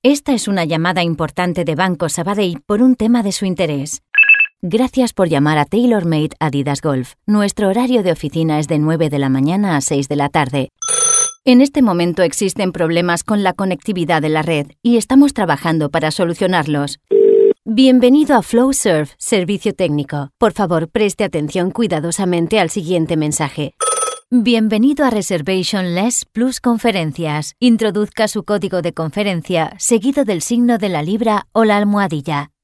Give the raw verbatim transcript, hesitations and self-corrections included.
Esta es una llamada importante de Banco Sabadell por un tema de su interés. Gracias por llamar a TaylorMade Adidas Golf. Nuestro horario de oficina es de nueve de la mañana a seis de la tarde. En este momento existen problemas con la conectividad de la red y estamos trabajando para solucionarlos. Bienvenido a FlowServe, servicio técnico. Por favor, preste atención cuidadosamente al siguiente mensaje. Bienvenido a Reservation Less Plus Conferencias. Introduzca su código de conferencia seguido del signo de la libra o la almohadilla.